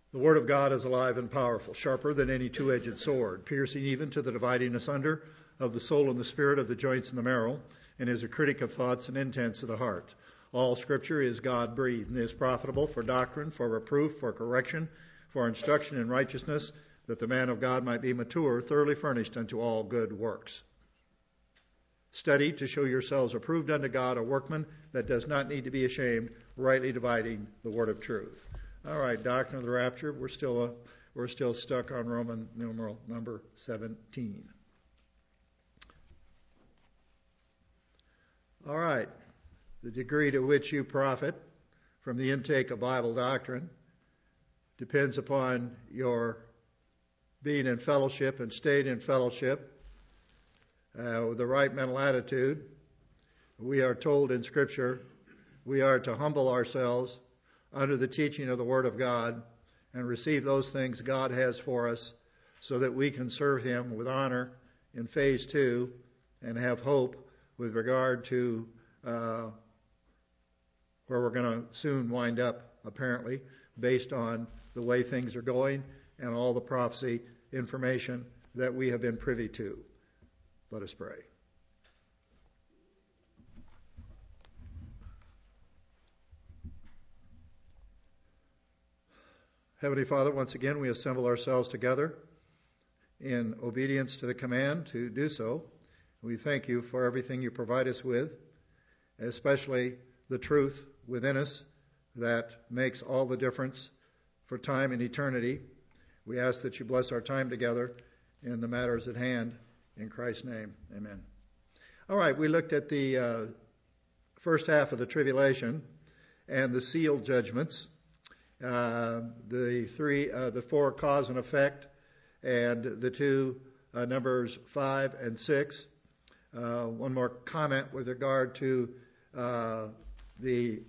The word of God is alive and powerful, sharper than any two-edged sword, piercing even to the dividing asunder of the soul and the spirit, of the joints and the marrow, and is a critic of thoughts and intents of the heart. All Scripture is God-breathed and is profitable for doctrine, for reproof, for correction, for instruction in righteousness, that the man of God might be mature, thoroughly furnished unto all good works. Study to show yourselves approved unto God, a workman that does not need to be ashamed, rightly dividing the word of truth. All right, doctrine of the rapture. We're still stuck on Roman numeral number 17. All right, the degree to which you profit from the intake of Bible doctrine depends upon your being in fellowship and staying in fellowship with the right mental attitude. We are told in Scripture we are to humble ourselves under the teaching of the Word of God and receive those things God has for us so that we can serve Him with honor in phase 2 and have hope with regard to where we're going to soon wind up, apparently, based on the way things are going and all the prophecy information that we have been privy to. Let us pray. Heavenly Father, once again we assemble ourselves together in obedience to the command to do so. We thank you for everything you provide us with, especially the truth within us that makes all the difference for time and eternity. We ask that you bless our time together in the matters at hand. In Christ's name, amen. All right, we looked at the first half of the tribulation and the sealed judgments. The 4 cause and effect, and the 2 numbers 5 and 6. One more comment with regard to the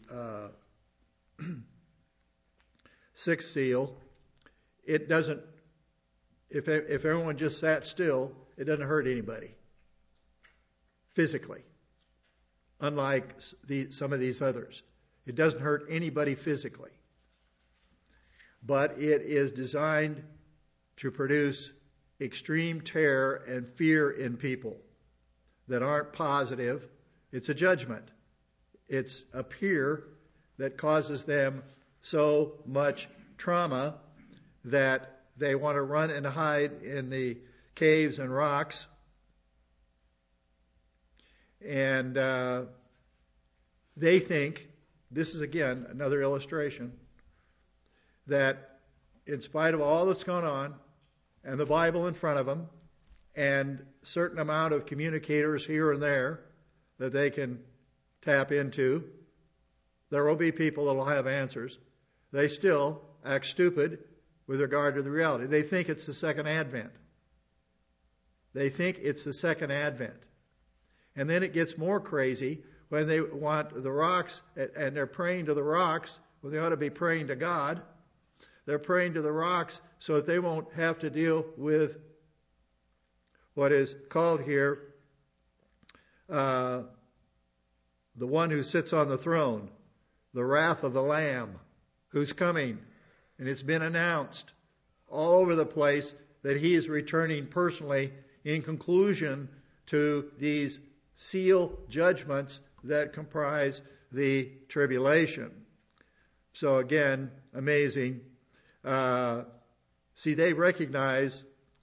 6th seal. It doesn't. If everyone just sat still, it doesn't hurt anybody physically. Unlike some of these others, it doesn't hurt anybody physically. But it is designed to produce extreme terror and fear in people that aren't positive. It's a judgment. It's a fear that causes them so much trauma that they want to run and hide in the caves and rocks. And they think, this is again another illustration, that in spite of all that's going on, and the Bible in front of them, and a certain amount of communicators here and there that they can tap into, there will be people that will have answers. They still act stupid with regard to the reality. They think it's the second advent. They think it's the second advent. And then it gets more crazy when they want the rocks, and they're praying to the rocks when they ought to be praying to God. They're praying to the rocks so that they won't have to deal with what is called here the one who sits on the throne, the wrath of the Lamb who's coming. And it's been announced all over the place that he is returning personally in conclusion to these seal judgments that comprise the tribulation. So again, amazing. See, they recognize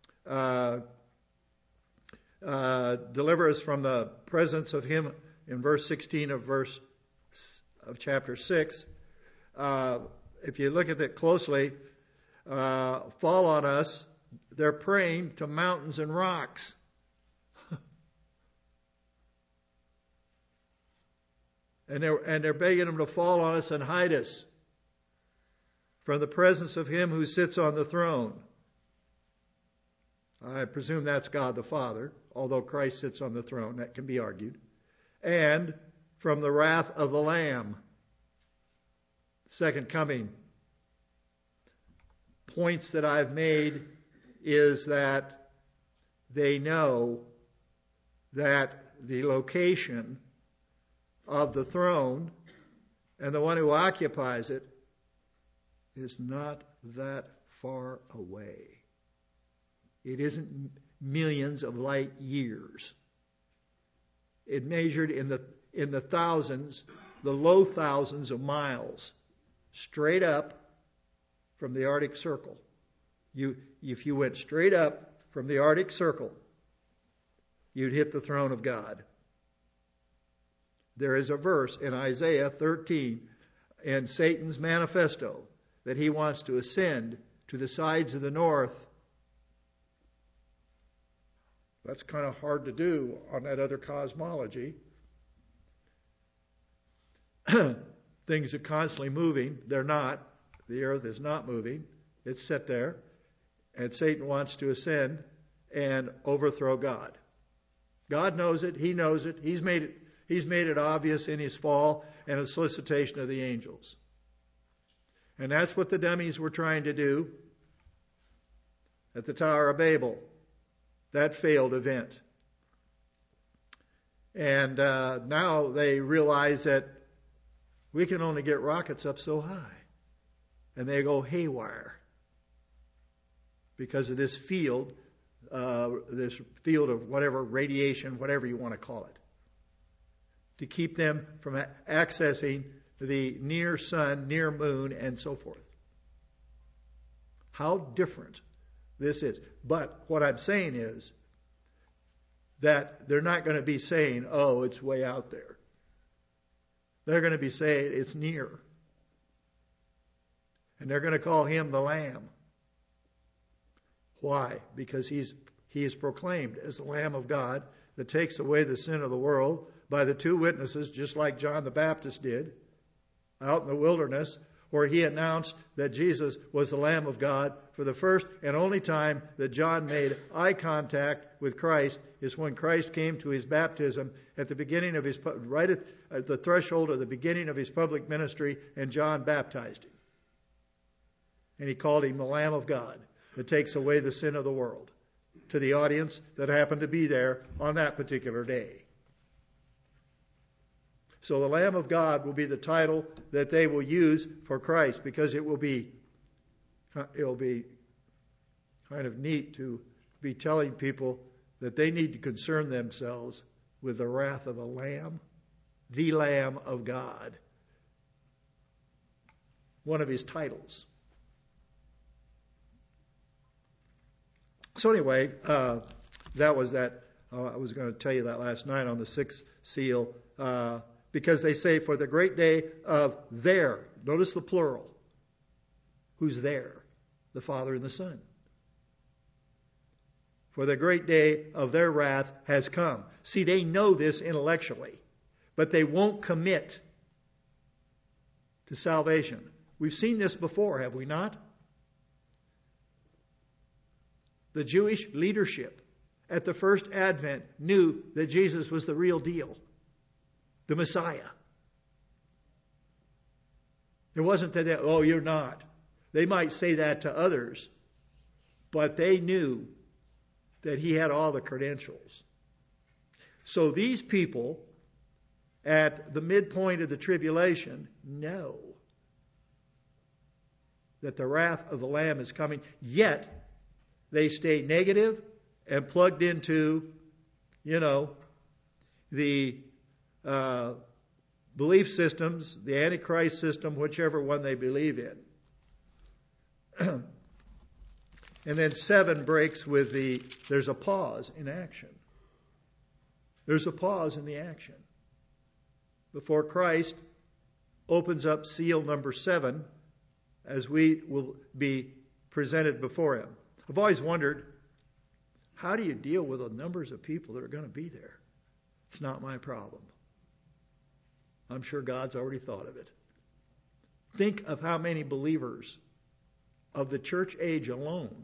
deliver us from the presence of him in verse 16 of chapter 6. If you look at it closely, fall on us. They're praying to mountains and rocks. And they're begging him to fall on us and hide us from the presence of him who sits on the throne. I presume that's God the Father, although Christ sits on the throne. That can be argued. And from the wrath of the Lamb. Second coming. Points that I've made is that they know that the location of the throne and the one who occupies it is not that far away. It isn't millions of light years. It measured in the thousands, the low thousands of miles, straight up from the Arctic Circle. If you went straight up from the Arctic Circle, you'd hit the throne of God. There is a verse in Isaiah 13 in Satan's manifesto that he wants to ascend to the sides of the north. That's kind of hard to do on that other cosmology. Things are constantly moving. They're not. The earth is not moving. It's set there. And Satan wants to ascend and overthrow God. God knows it. He knows it. He's made it obvious in his fall and his solicitation of the angels. And that's what the dummies were trying to do at the Tower of Babel. That failed event. And now they realize that we can only get rockets up so high. And they go haywire because of this field of whatever, radiation, whatever you want to call it, to keep them from accessing the near sun, near moon, and so forth. How different this is. But what I'm saying is that they're not going to be saying, oh, it's way out there. They're going to be saying it's near. And they're going to call him the Lamb. Why? Because he is proclaimed as the Lamb of God that takes away the sin of the world by the two witnesses, just like John the Baptist did out in the wilderness, where he announced that Jesus was the Lamb of God. For the first and only time that John made eye contact with Christ is when Christ came to his baptism at the beginning of his, right at the threshold of the beginning of his public ministry, and John baptized him. And he called him the Lamb of God that takes away the sin of the world, to the audience that happened to be there on that particular day. So the Lamb of God will be the title that they will use for Christ, because it will be kind of neat to be telling people that they need to concern themselves with the wrath of the Lamb of God. One of his titles. So anyway, that was that. I was going to tell you that last night on the sixth seal. Because they say, for the great day of their, notice the plural. Who's there? The Father and the Son. For the great day of their wrath has come. See, they know this intellectually, but they won't commit to salvation. We've seen this before, have we not? The Jewish leadership at the first advent knew that Jesus was the real deal. The Messiah. It wasn't that, oh, you're not. They might say that to others, but they knew that he had all the credentials. So these people at the midpoint of the tribulation know that the wrath of the Lamb is coming, yet they stay negative and plugged into, the belief systems, the Antichrist system, whichever one they believe in. And then 7 breaks with there's a pause in action. There's a pause in the action before Christ opens up seal number 7 as we will be presented before him. I've always wondered, how do you deal with the numbers of people that are going to be there? It's not my problem. I'm sure God's already thought of it. Think of how many believers of the church age alone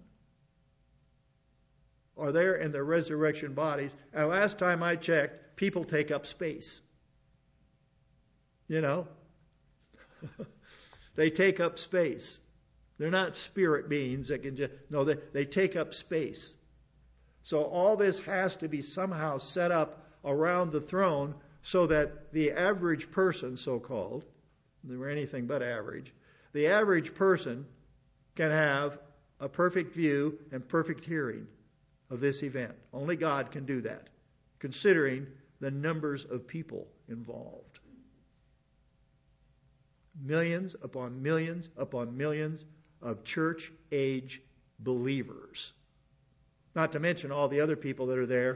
are there in their resurrection bodies. And last time I checked, people take up space. They take up space. They're not spirit beings that can just, no, they take up space. So all this has to be somehow set up around the throne so that the average person, so-called, they were anything but average, The average person can have a perfect view and perfect hearing of this event. Only God can do that, considering the numbers of people involved. Millions upon millions upon millions of church-age believers. Not to mention all the other people that are there.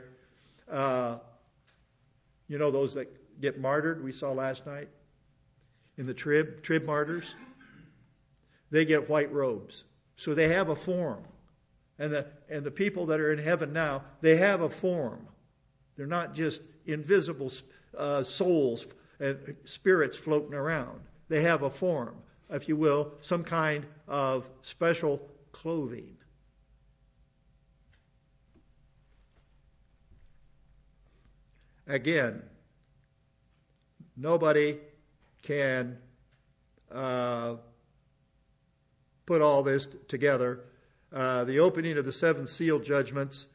Those that get martyred, we saw last night in the trib martyrs. They get white robes. So they have a form. And the people that are in heaven now, they have a form. They're not just invisible souls and spirits floating around. They have a form, if you will, some kind of special clothing. Again, nobody can put all this together. The opening of the seven seal judgments,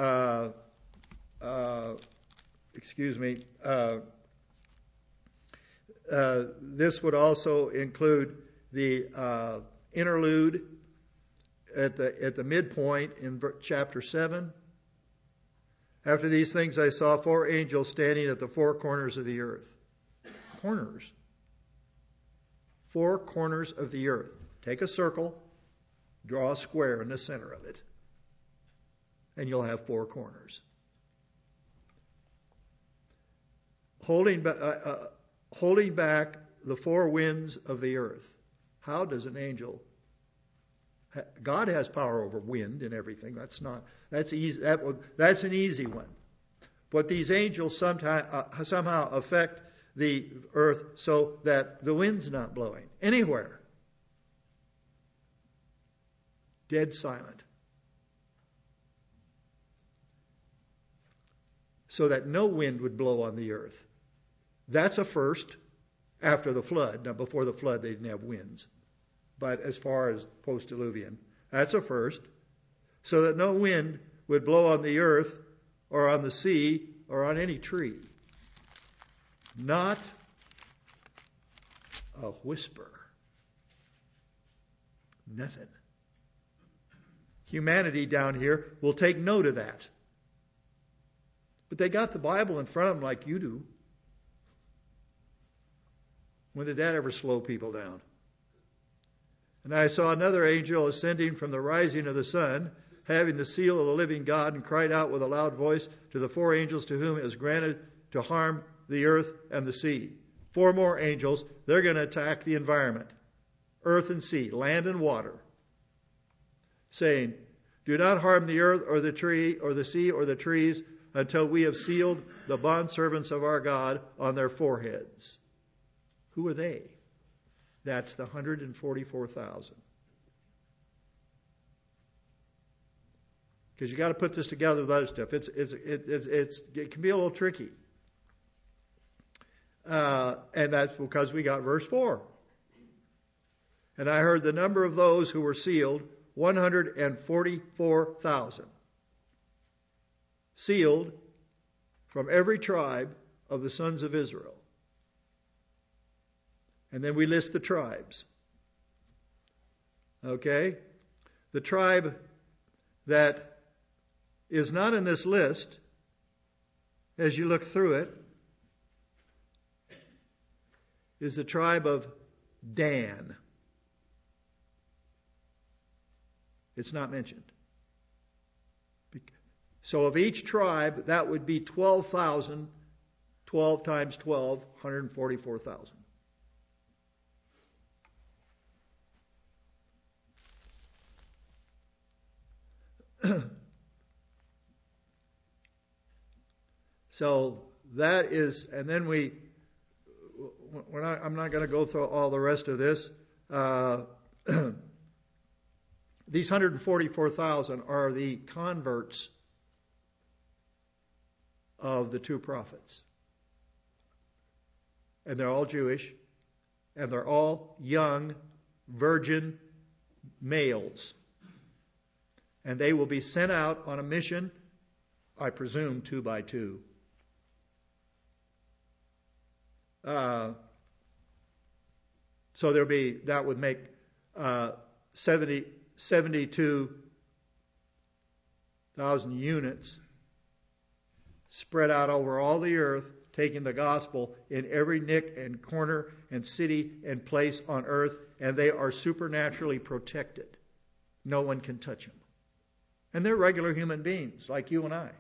this would also include the interlude at the midpoint in chapter 7. After these things I saw 4 angels standing at the 4 corners of the earth. Corners. 4 corners of the earth. Take a circle, draw a square in the center of it, and you'll have 4 corners. Holding back the 4 winds of the earth. How does an angel? God has power over wind and everything. That's easy. That's an easy one. But these angels somehow affect the earth so that the wind's not blowing anywhere. Dead silent. So that no wind would blow on the earth. That's a first after the flood. Now, before the flood, they didn't have winds. But as far as post-diluvian, that's a first. So that no wind would blow on the earth or on the sea or on any tree. Not a whisper. Nothing. Humanity down here will take note of that. But they got the Bible in front of them like you do. When did that ever slow people down? And I saw another angel ascending from the rising of the sun, having the seal of the living God, and cried out with a loud voice to the 4 angels to whom it was granted to harm the earth and the sea. 4 more angels, they're going to attack the environment. Earth and sea, land and water. Saying, do not harm the earth or the tree or the sea or the trees until we have sealed the bondservants of our God on their foreheads. Who are they? That's the 144,000. Because you got to put this together with other stuff. It can be a little tricky. And that's because we got verse 4. And I heard the number of those who were sealed, 144,000. Sealed from every tribe of the sons of Israel. And then we list the tribes. Okay? The tribe that is not in this list, as you look through it, is the tribe of Dan. It's not mentioned. So of each tribe, that would be 12,000. 12 times 12, 144,000. So that is, and then I'm not going to go through all the rest of this. These 144,000 are the converts of the 2 prophets. And they're all Jewish, and they're all young, virgin males. And they will be sent out on a mission, I presume, 2 by 2. So that would make 72,000 units spread out over all the earth, taking the gospel in every nick and corner and city and place on earth, and they are supernaturally protected. No one can touch them. And they're regular human beings like you and I.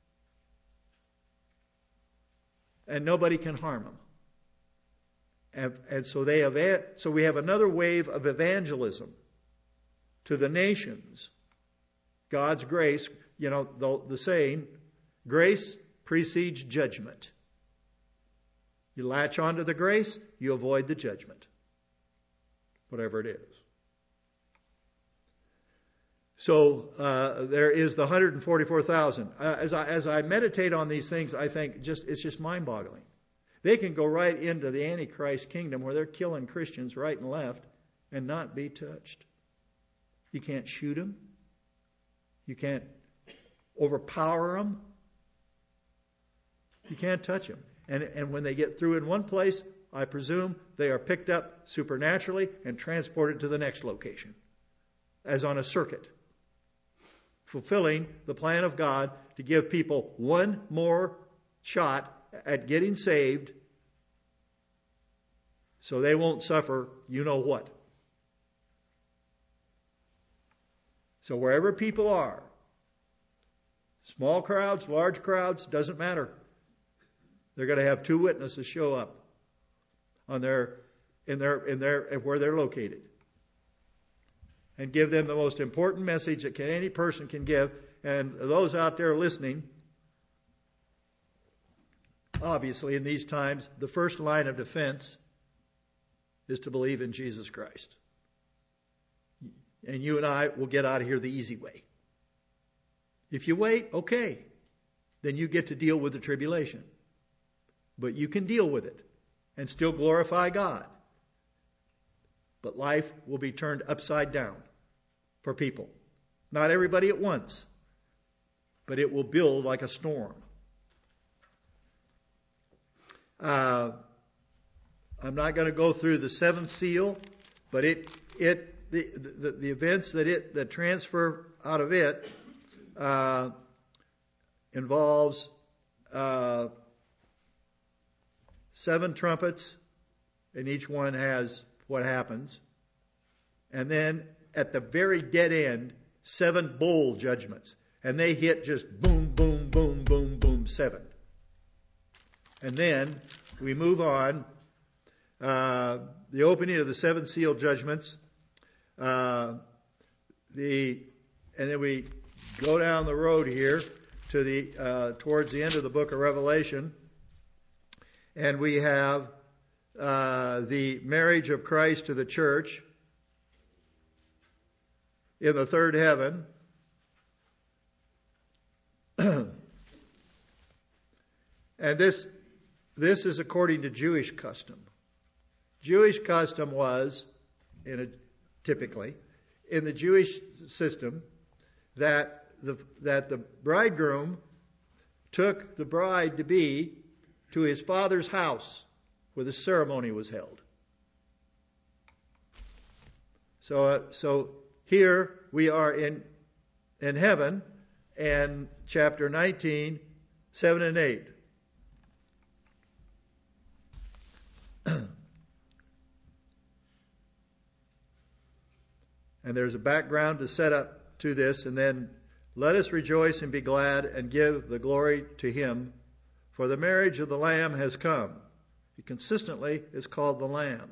And nobody can harm them. And so we have another wave of evangelism to the nations. God's grace, the saying, grace precedes judgment. You latch onto the grace, you avoid the judgment. Whatever it is. So there is the 144,000. As I meditate on these things, I think it's just mind-boggling. They can go right into the Antichrist kingdom where they're killing Christians right and left and not be touched. You can't shoot them. You can't overpower them. You can't touch them. And when they get through in one place, I presume they are picked up supernaturally and transported to the next location, as on a circuit, fulfilling the plan of God to give people one more shot at getting saved so they won't suffer you know what. So wherever people are, small crowds, large crowds, doesn't matter. They're going to have two witnesses show up on where they're located, and give them the most important message that any person can give. And those out there listening, obviously in these times, the first line of defense is to believe in Jesus Christ. And you and I will get out of here the easy way. If you wait, okay, then you get to deal with the tribulation. But you can deal with it and still glorify God. But life will be turned upside down for people. Not everybody at once, but it will build like a storm. I'm not going to go through the seventh seal, but the events that transfer out of it involves 7 trumpets, and each one has what happens. And then at the very dead end, 7 bowl judgments. And they hit just boom, boom, boom, boom, boom, 7. And then we move on. The opening of the 7 seal judgments. And then we go down the road here to towards the end of the book of Revelation. And we have the marriage of Christ to the church in the third heaven. And this is according to Jewish custom. Jewish custom was, typically, in the Jewish system, that the bridegroom took the bride to be to his father's house where the ceremony was held. So here we are in heaven, and chapter 19, 7 and 8. And there's a background to set up to this, and then let us rejoice and be glad and give the glory to him, for the marriage of the Lamb has come. He consistently is called the Lamb.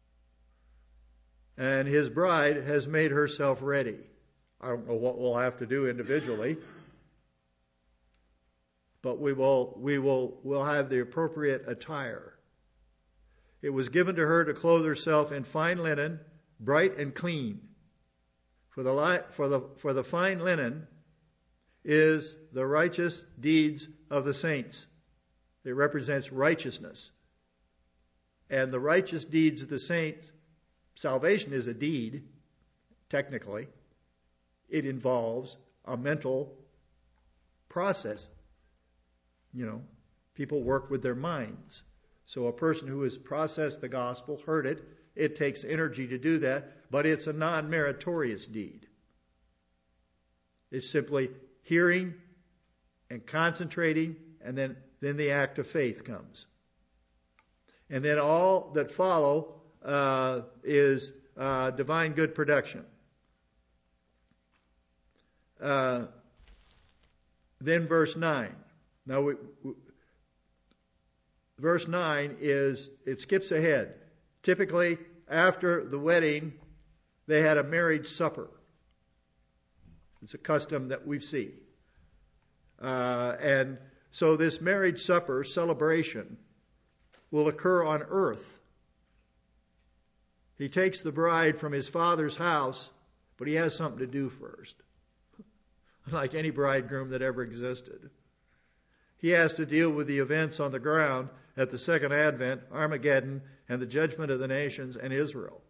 And his bride has made herself ready. I don't know what we'll have to do individually, but we'll have the appropriate attire. It was given to her to clothe herself in fine linen, bright and clean. For the fine linen is the righteous deeds of the saints. It represents righteousness. And the righteous deeds of the saints, salvation is a deed, technically. It involves a mental process. People work with their minds. So a person who has processed the gospel, heard it, It takes energy to do that, but it's a non-meritorious deed. It's simply hearing and concentrating, and then the act of faith comes. And then all that follow is divine good production. Then verse 9. Now, verse 9 it skips ahead. Typically, after the wedding, they had a marriage supper. It's a custom that we see. And so this marriage supper celebration will occur on earth. He takes the bride from his father's house, but he has something to do first. Unlike any bridegroom that ever existed. He has to deal with the events on the ground at the second advent, Armageddon, and the judgment of the nations and Israel.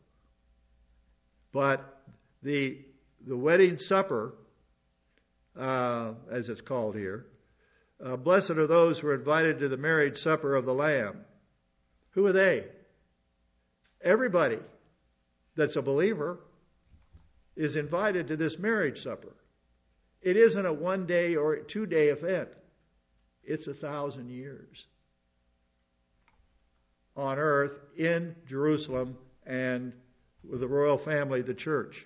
But the wedding supper, as it's called here, blessed are those who are invited to the marriage supper of the Lamb. Who are they? Everybody that's a believer is invited to this marriage supper. It isn't a 1-day or 2-day event. It's 1,000 years on earth, in Jerusalem, and with the royal family, the church.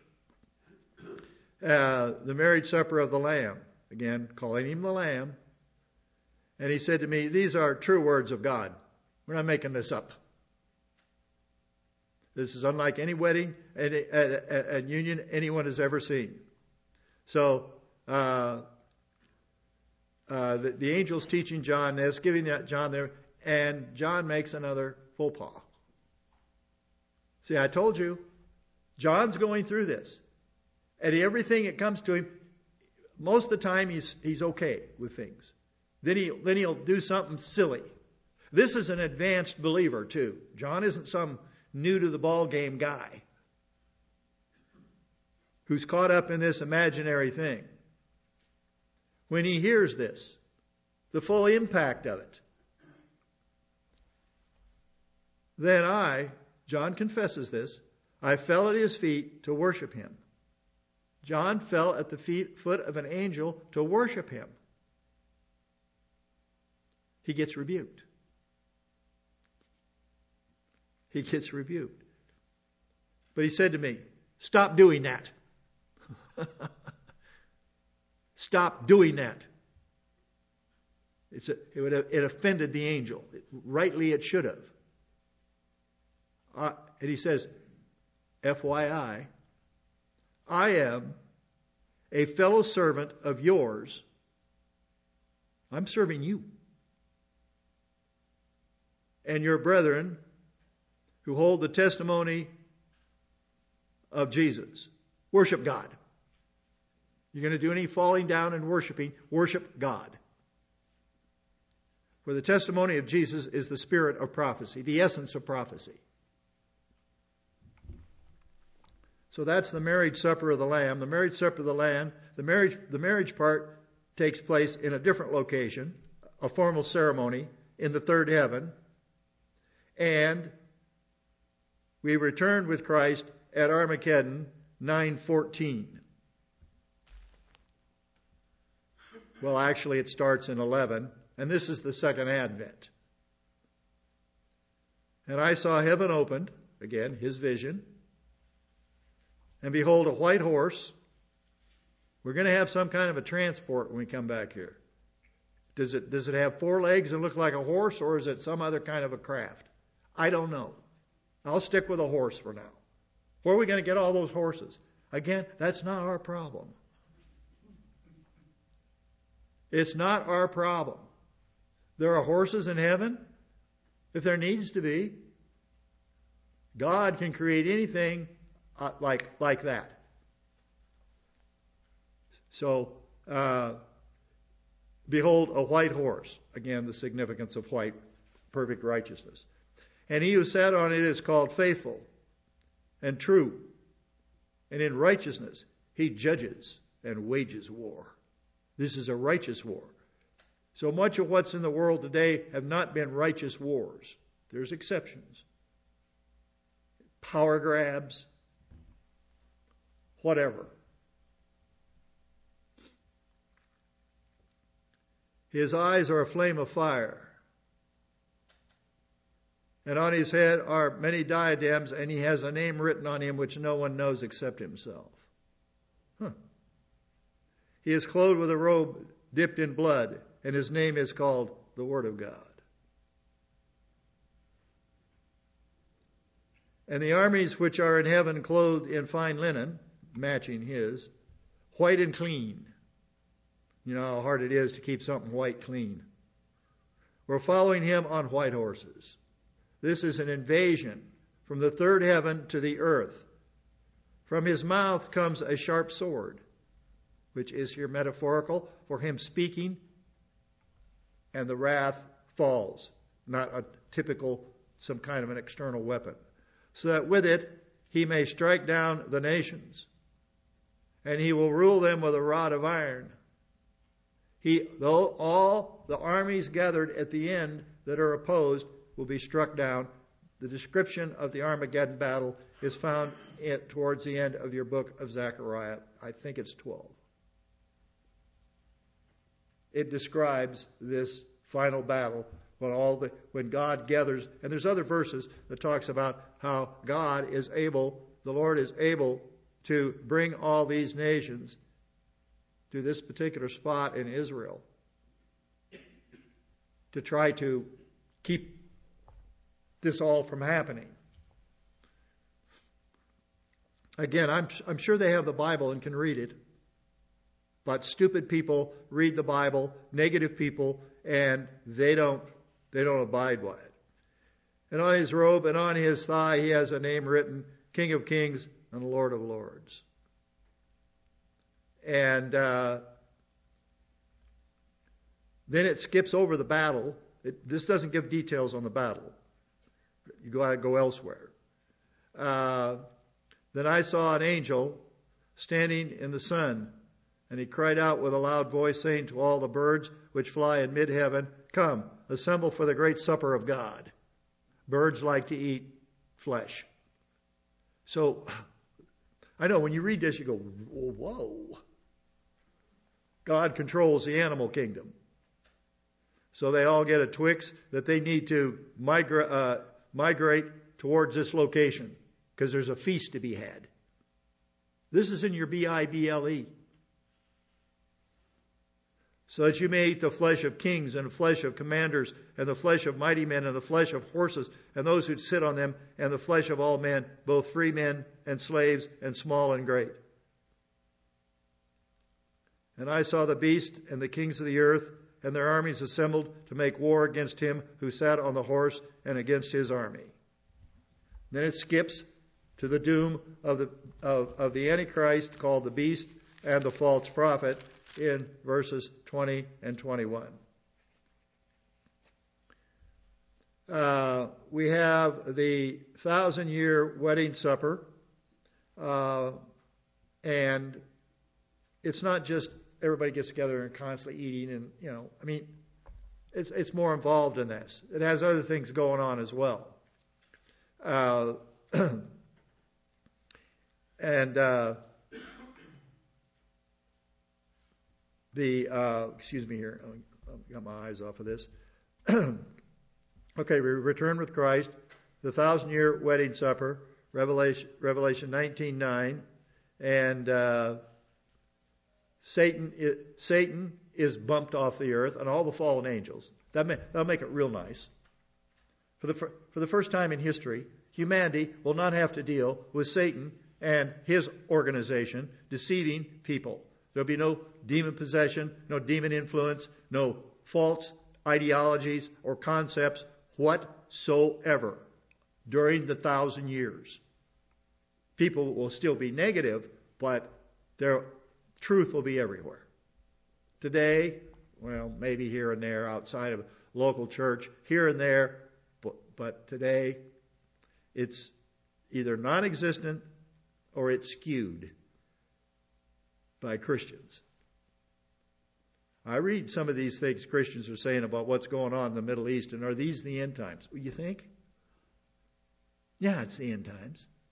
The marriage supper of the Lamb, again, calling him the Lamb. And he said to me, these are true words of God. We're not making this up. This is unlike any wedding and union anyone has ever seen. So, the angel's teaching John this, giving that John there, and John makes another faux pas. See, I told you, John's going through this. And everything that comes to him, most of the time he's okay with things. Then he'll do something silly. This is an advanced believer too. John isn't some new to the ball game guy who's caught up in this imaginary thing. When he hears this, the full impact of it, then John confesses this, I fell at his feet to worship him. John fell at the foot of an angel to worship him. He gets rebuked. He gets rebuked. But he said to me, stop doing that. Stop doing that. It offended the angel. Rightly it should have. And he says, FYI, I am a fellow servant of yours. I'm serving you. And your brethren who hold the testimony of Jesus. Worship God. You're going to do any falling down and worshiping, worship God. For the testimony of Jesus is the spirit of prophecy, the essence of prophecy. So that's the marriage supper of the Lamb. The marriage supper of the Lamb, the marriage part takes place in a different location, a formal ceremony in the third heaven. And we returned with Christ at Armageddon 9:14. Well, actually it starts in 11, and this is the second advent. And I saw heaven opened, again, his vision, and behold, a white horse. We're going to have some kind of a transport when we come back here. Does it have 4 legs and look like a horse, or is it some other kind of a craft? I don't know. I'll stick with a horse for now. Where are we going to get all those horses? Again, that's not our problem. It's not our problem. There are horses in heaven, if there needs to be. God can create anything like that. So, behold, a white horse. Again, the significance of white, perfect righteousness. And he who sat on it is called Faithful and True. And in righteousness he judges and wages war. This is a righteous war. So much of what's in the world today have not been righteous wars. There's exceptions. power grabs, whatever. His eyes are a flame of fire. And on his head are many diadems, and he has a name written on him which no one knows except himself. He is clothed with a robe dipped in blood, and his name is called the Word of God. And the armies which are in heaven clothed in fine linen, matching his, white and clean. You know how hard it is to keep something white clean. We're following him on white horses. This is an invasion from the third heaven to the earth. From his mouth comes a sharp sword, which is here metaphorical for him speaking, and the wrath falls, not a typical, some kind of an external weapon. So that with it he may strike down the nations, and he will rule them with a rod of iron. Though all the armies gathered at the end that are opposed will be struck down. The description of the Armageddon battle is found towards the end of your book of Zechariah. I think it's 12. It describes this final battle when God gathers, and there's other verses that talks about how God is able, the Lord is able to bring all these nations to this particular spot in Israel to try to keep this all from happening. Again, I'm sure they have the Bible and can read it, but stupid people read the Bible, negative people, and they don't abide by it. And on his robe and on his thigh he has a name written, King of Kings and Lord of Lords. And then it skips over the battle. This doesn't give details on the battle. You got to go elsewhere. Then I saw an angel standing in the sun, and he cried out with a loud voice, saying to all the birds which fly in mid-heaven, Come, assemble for the great supper of God. Birds like to eat flesh. So, I know when you read this, you go, whoa. God controls the animal kingdom. So they all get a Twix that they need to migrate towards this location because there's a feast to be had. This is in your Bible. So that you may eat the flesh of kings and the flesh of commanders and the flesh of mighty men and the flesh of horses and those who sit on them and the flesh of all men, both free men and slaves and small and great. And I saw the beast and the kings of the earth and their armies assembled to make war against him who sat on the horse and against his army. Then it skips to the doom of the Antichrist, called the beast and the false prophet, in verses 20 and 21. We have the 1,000-year wedding supper, and it's not just everybody gets together and constantly eating, and it's more involved in this. It has other things going on as well. Excuse me here, I've got my eyes off of this. Okay, we return with Christ, the 1,000-year wedding supper, Revelation 19:9, and Satan is bumped off the earth, and all the fallen angels. That'll make it real nice. For the first time in history, humanity will not have to deal with Satan and his organization deceiving people. There'll be no demon possession, no demon influence, no false ideologies or concepts whatsoever during the 1,000 years. People will still be negative, but their truth will be everywhere. Today, well, maybe here and there outside of local church, here and there, but today it's either non-existent or it's skewed by Christians. I read some of these things Christians are saying about what's going on in the Middle East, and are these the end times? Well, you think? Yeah, it's the end times.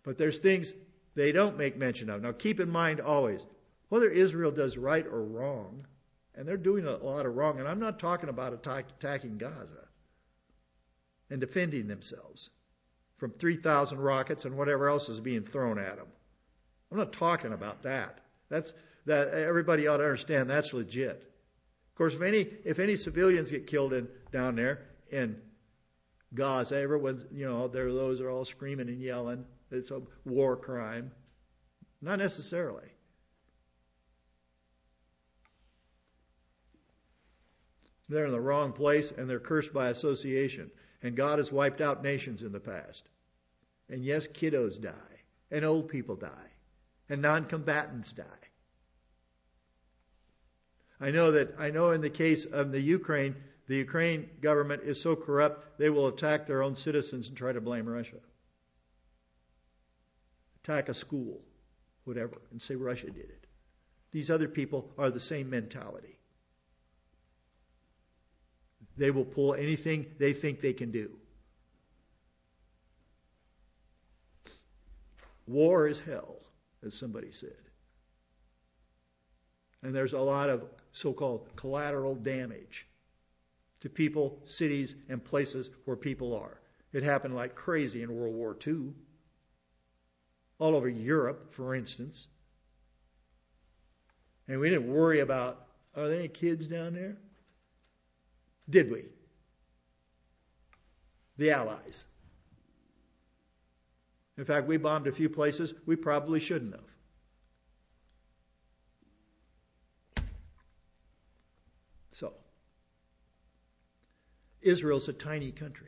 But there's things they don't make mention of. Now keep in mind always, whether Israel does right or wrong, and they're doing a lot of wrong, and I'm not talking about attacking Gaza and defending themselves from 3,000 rockets and whatever else is being thrown at them. I'm not talking about that. That everybody ought to understand that's legit. Of course, if any civilians get killed down there in Gaza, everyone's, those are all screaming and yelling. It's a war crime. Not necessarily. They're in the wrong place and they're cursed by association. And God has wiped out nations in the past. And yes, kiddos die. And old people die. And non-combatants die. I know in the case of the Ukraine government is so corrupt they will attack their own citizens and try to blame Russia. Attack a school, whatever, and say Russia did it. These other people are the same mentality. They will pull anything they think they can do. War is hell, as somebody said. And there's a lot of so-called collateral damage to people, cities, and places where people are. It happened like crazy in World War II. All over Europe, for instance. And we didn't worry about, are there any kids down there? Did we? The Allies. In fact, we bombed a few places we probably shouldn't have. So, Israel's a tiny country.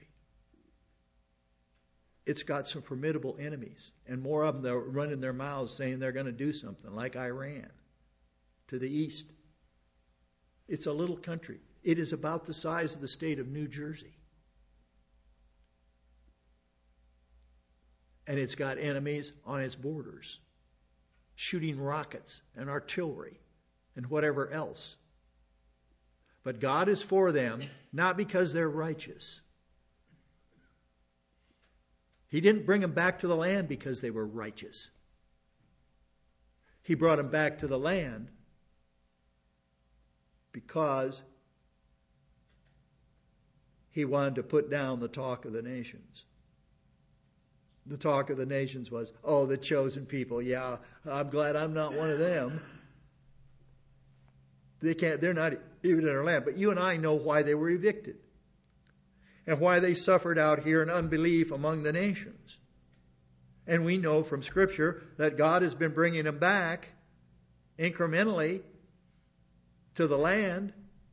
It's got some formidable enemies, and more of them that are running their mouths saying they're going to do something, like Iran to the east. It's a little country. It is about the size of the state of New Jersey. And it's got enemies on its borders, shooting rockets and artillery and whatever else. But God is for them, not because they're righteous. He didn't bring them back to the land because they were righteous. He brought them back to the land because he wanted to put down the talk of the nations. The talk of the nations was, oh, the chosen people. Yeah, I'm glad I'm not one of them. They're not even in our land. But you and I know why they were evicted. And why they suffered out here in unbelief among the nations. And we know from Scripture that God has been bringing them back incrementally to the land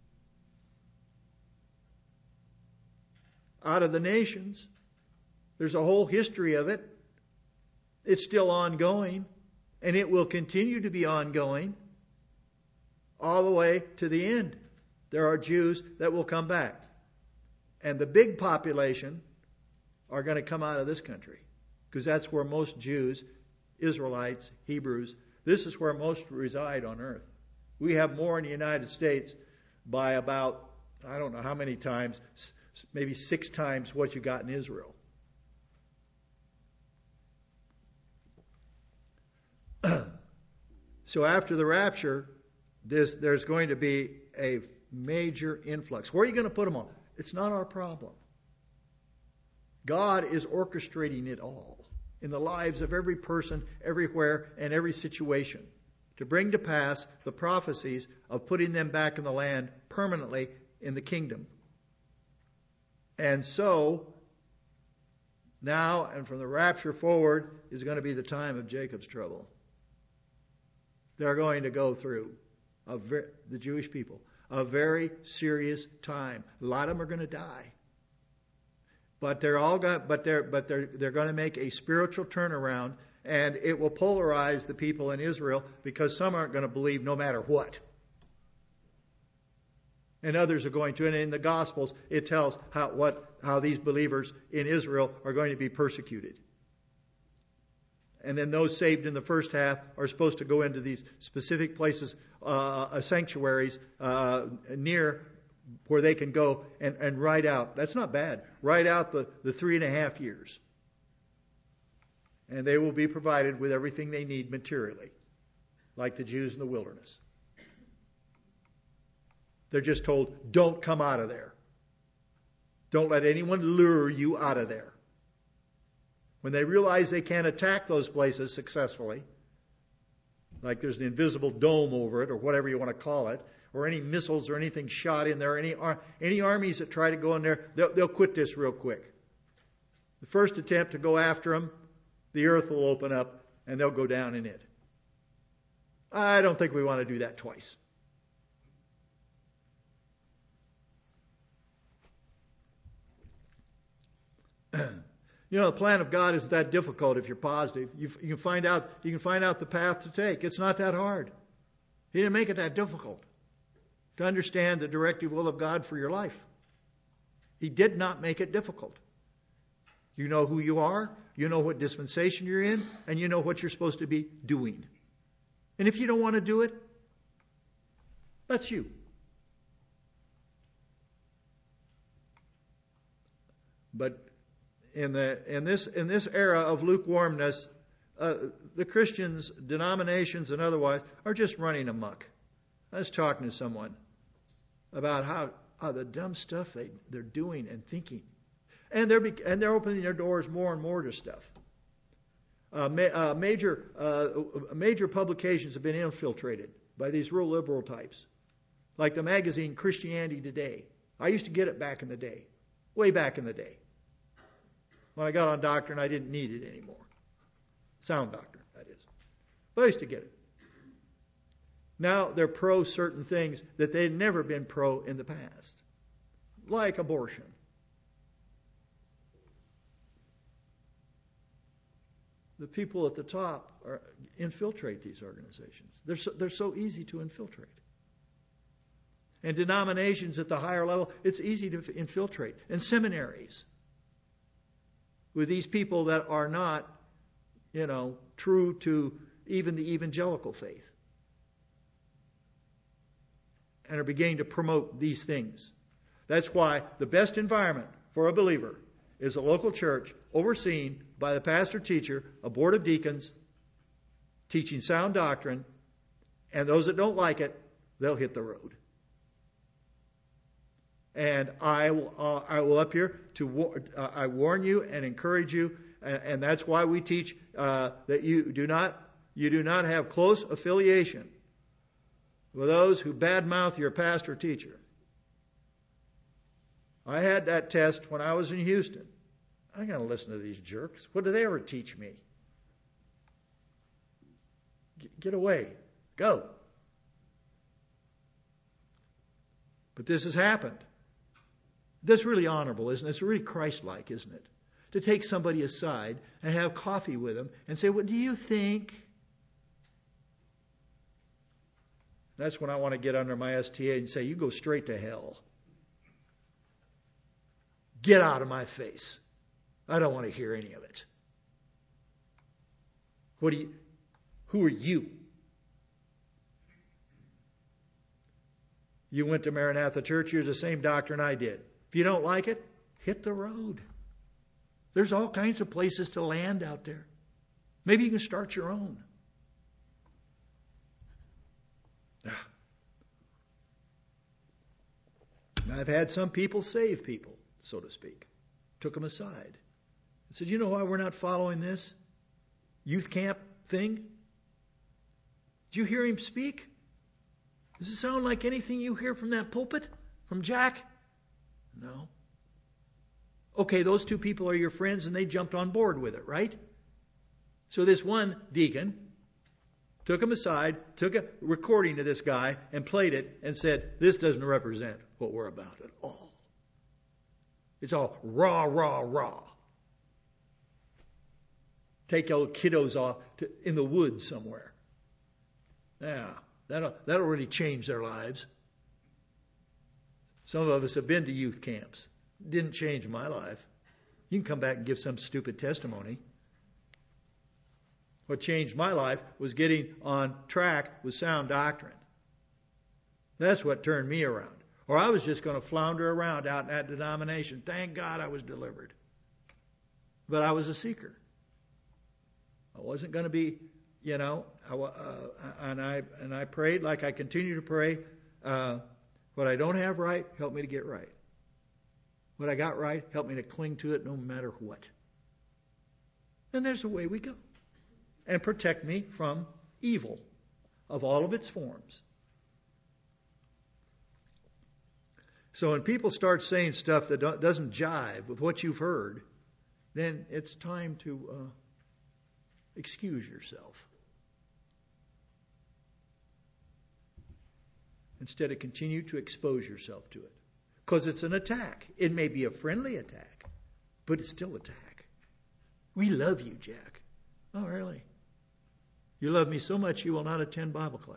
out of the nations. There's a whole history of it. It's still ongoing, and it will continue to be ongoing all the way to the end. There are Jews that will come back. And the big population are going to come out of this country because that's where most Jews, Israelites, Hebrews, this is where most reside on earth. We have more in the United States by about, I don't know how many times, maybe 6 times what you got in Israel. So after the rapture, there's going to be a major influx. Where are you going to put them all? It's not our problem. God is orchestrating it all in the lives of every person, everywhere, and every situation to bring to pass the prophecies of putting them back in the land permanently in the kingdom. And so, now and from the rapture forward is going to be the time of Jacob's trouble. They're going to go through, the Jewish people, a very serious time. A lot of them are going to die. But they're going to make a spiritual turnaround, and it will polarize the people in Israel because some aren't going to believe no matter what. And others are going to. And in the Gospels, it tells how these believers in Israel are going to be persecuted. And then those saved in the first half are supposed to go into these specific places, sanctuaries near where they can go and ride out. That's not bad. Ride out the 3.5 years. and they will be provided with everything they need materially, like the Jews in the wilderness. They're just told, don't come out of there. Don't let anyone lure you out of there. When they realize they can't attack those places successfully, like there's an invisible dome over it, or whatever you want to call it, or any missiles or anything shot in there, any armies that try to go in there, they'll quit this real quick. The first attempt to go after them, the earth will open up and they'll go down in it. I don't think we want to do that twice. You know, the plan of God isn't that difficult if you're positive. You can find out the path to take. It's not that hard. He didn't make it that difficult to understand the directive will of God for your life. He did not make it difficult. You know who you are, you know what dispensation you're in, and you know what you're supposed to be doing. And if you don't want to do it, that's you. But in this era of lukewarmness, the Christians, denominations and otherwise, are just running amok. I was talking to someone about how the dumb stuff they're doing and thinking, and they're opening their doors more and more to stuff. Major publications have been infiltrated by these real liberal types, like the magazine Christianity Today. I used to get it back in the day, way back in the day. When I got on doctrine, I didn't need it anymore. Sound doctrine, that is. But I used to get it. Now they're pro certain things that they'd never been pro in the past, like abortion. The people at the top infiltrate these organizations. They're so easy to infiltrate. And denominations at the higher level, it's easy to infiltrate. And seminaries with these people that are not, true to even the evangelical faith, and are beginning to promote these things. That's why the best environment for a believer is a local church overseen by the pastor teacher, a board of deacons, teaching sound doctrine, and those that don't like it, they'll hit the road. And I will up here I warn you and encourage you, and that's why we teach that you do not have close affiliation with those who badmouth your pastor or teacher. I had that test when I was in Houston. I'm going to listen to these jerks. What do they ever teach me? Get away. Go. But this has happened. That's really honorable, isn't it? It's really Christ-like, isn't it? To take somebody aside and have coffee with them and say, what do you think? That's when I want to get under my STA and say, you go straight to hell. Get out of my face. I don't want to hear any of it. Who are you? You went to Maranatha Church, you're the same doctrine I did. If you don't like it, hit the road. There's all kinds of places to land out there. Maybe you can start your own. I've had some people save people, so to speak. Took them aside. I said, you know why we're not following this youth camp thing? Did you hear him speak? Does it sound like anything you hear from that pulpit? From Jack? No. Okay, those two people are your friends and they jumped on board with it, right? So this one deacon took him aside, took a recording of this guy and played it and said, this doesn't represent what we're about at all. It's all rah, rah, rah. Take your kiddos off in the woods somewhere. Yeah, that'll really change their lives. Some of us have been to youth camps. Didn't change my life. You can come back and give some stupid testimony. What changed my life was getting on track with sound doctrine. That's what turned me around. Or I was just going to flounder around out in that denomination. Thank God I was delivered. But I was a seeker. wasn't going to be, and I prayed like I continue to pray. What I don't have right, help me to get right. What I got right, help me to cling to it no matter what. And there's the way we go. And protect me from evil of all of its forms. So when people start saying stuff that doesn't jive with what you've heard, then it's time to excuse yourself. Instead of continue to expose yourself to it. Because it's an attack. It may be a friendly attack, but it's still attack. We love you, Jack. Oh, really? You love me so much you will not attend Bible class.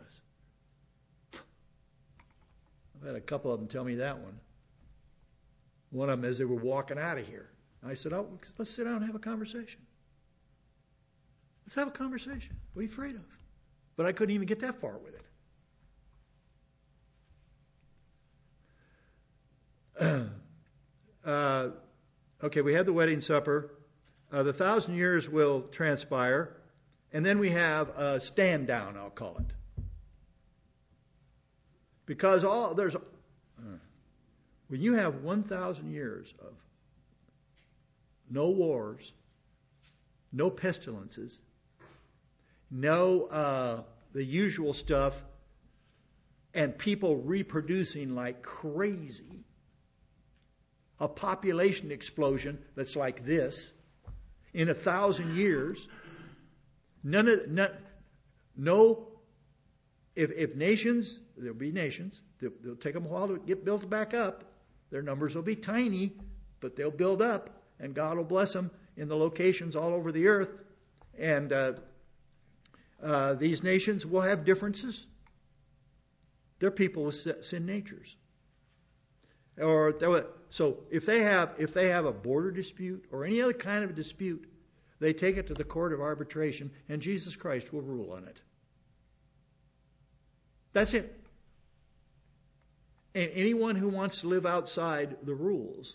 I've had a couple of them tell me that one. One of them as they were walking out of here. I said, let's sit down and have a conversation. Let's have a conversation. What are you afraid of? But I couldn't even get that far with it. Okay, we had the wedding supper. The 1,000 years will transpire. And then we have a stand down, I'll call it. Because when you have 1,000 years of no wars, no pestilences, no the usual stuff, and people reproducing like crazy, a population explosion that's like this in 1,000 years. If nations, there'll be nations, they'll take them a while to get built back up. Their numbers will be tiny, but they'll build up, and God will bless them in the locations all over the earth. And these nations will have differences. They're people with sin natures. So if they have a border dispute or any other kind of dispute, they take it to the court of arbitration, and Jesus Christ will rule on it. That's it. And anyone who wants to live outside the rules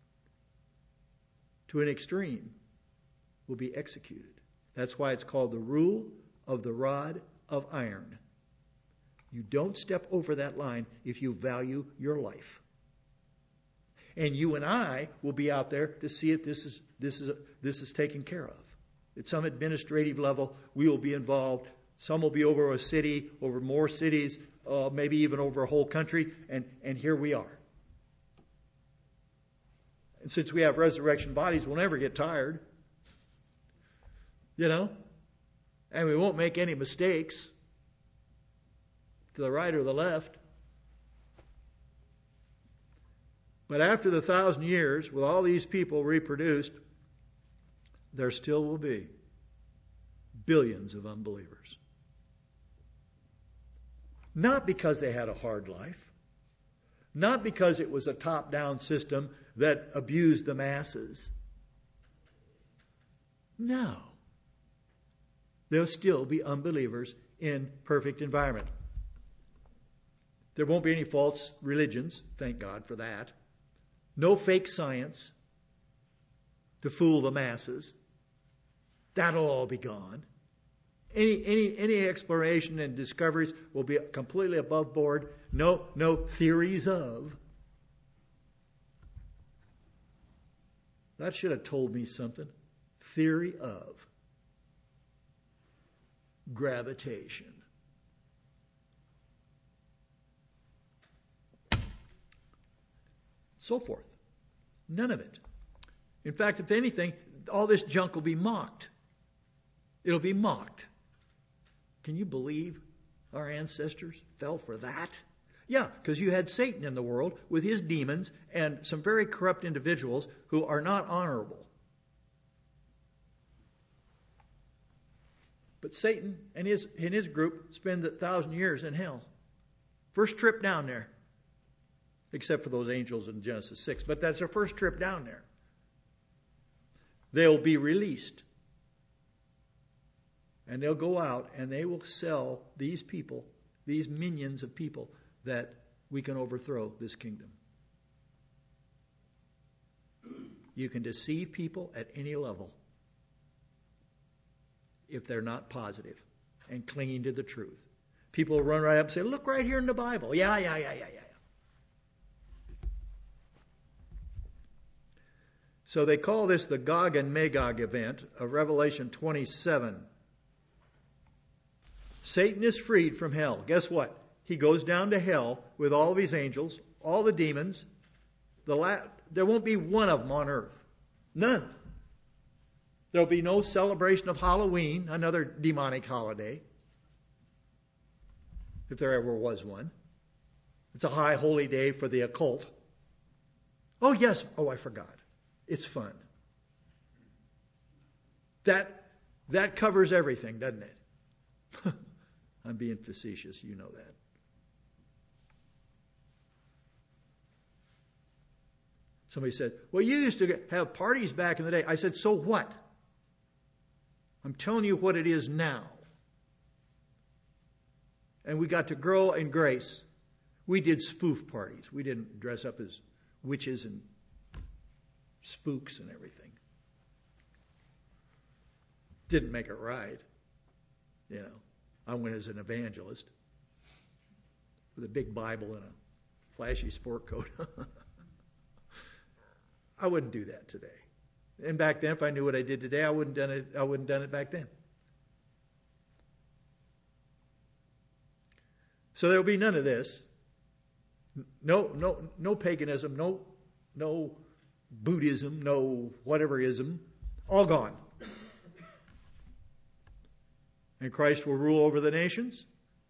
to an extreme will be executed. That's why it's called the rule of the rod of iron. You don't step over that line if you value your life. And you and I will be out there to see if this is taken care of. At some administrative level, we will be involved. Some will be over a city, over more cities, maybe even over a whole country, and here we are. And since we have resurrection bodies, we'll never get tired. And we won't make any mistakes to the right or the left. But after the 1,000 years, with all these people reproduced, there still will be billions of unbelievers. Not because they had a hard life, not because it was a top-down system that abused the masses. No. There'll still be unbelievers in perfect environment. There won't be any false religions, thank God for that. No fake science to fool the masses. That'll all be gone. Any exploration and discoveries will be completely above board. No theories of. That should have told me something. Theory of gravitation. So forth. None of it. In fact, if anything, all this junk will be mocked. It'll be mocked. Can you believe our ancestors fell for that? Yeah, because you had Satan in the world with his demons and some very corrupt individuals who are not honorable. But Satan and his group spend 1,000 years in hell. First trip down there. Except for those angels in Genesis 6. But that's their first trip down there. They'll be released. And they'll go out and they will sell these people, these minions of people, that we can overthrow this kingdom. You can deceive people at any level. if they're not positive and clinging to the truth. People will run right up and say, look right here in the Bible. Yeah. So they call this the Gog and Magog event of Revelation 27. Satan is freed from hell. Guess what? He goes down to hell with all of his angels, all the demons. There won't be one of them on earth. None. There'll be no celebration of Halloween, another demonic holiday, if there ever was one. It's a high holy day for the occult. Oh, yes. Oh, I forgot. It's fun. That covers everything, doesn't it? I'm being facetious. You know that. Somebody said, well, you used to have parties back in the day. I said, so what? I'm telling you what it is now. And we got to grow in grace. We did spoof parties. We didn't dress up as witches and spooks and everything. Didn't make it right. You know, I went as an evangelist with a big Bible and a flashy sport coat. I wouldn't do that today. And back then, if I knew what I did today, I wouldn't done it back then. So there will be none of this. No paganism, no Buddhism, no whateverism. All gone. And Christ will rule over the nations.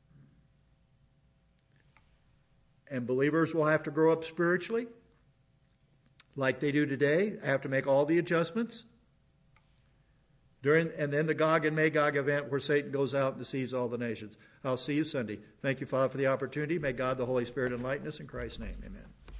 And believers will have to grow up spiritually, like they do today. Have to make all the adjustments. And then the Gog and Magog event where Satan goes out and deceives all the nations. I'll see you Sunday. Thank you, Father, for the opportunity. May God, the Holy Spirit, enlighten us in Christ's name. Amen.